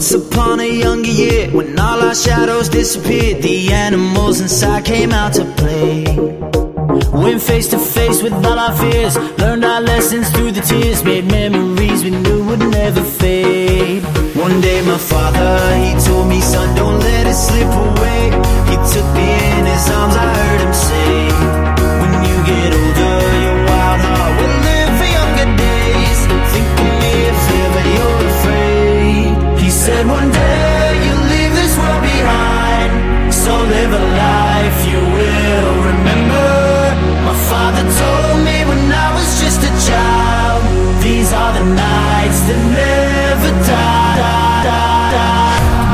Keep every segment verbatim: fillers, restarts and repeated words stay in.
Once upon a younger year, when all our shadows disappeared, the animals inside came out to play. Went face to face with all our fears, learned our lessons through the tears, made memories we knew would never fade. One day my father, he told me, son, don't let it slip away. He took me in his arms, I heard him say, when you get older, your wild heart will live for younger days. Think of me if ever you're afraid. He said one day you'll leave this world behind, so live a life you will remember. My father told me when I was just a child, these are the nights that never die, die, die, die.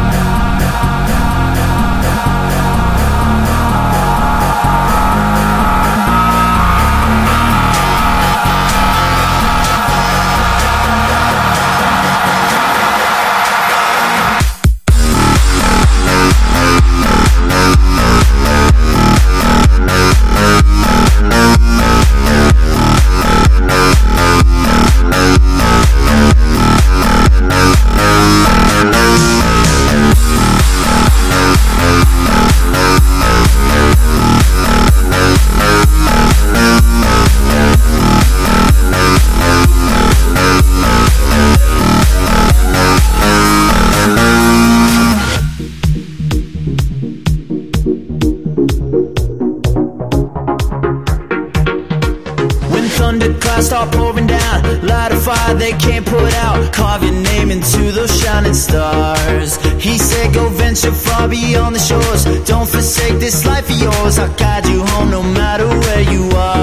Thunderclouds start pouring down, light a fire they can't put out, carve your name into those shining stars. He said go venture far beyond the shores, don't forsake this life of yours, I'll guide you home no matter where you are.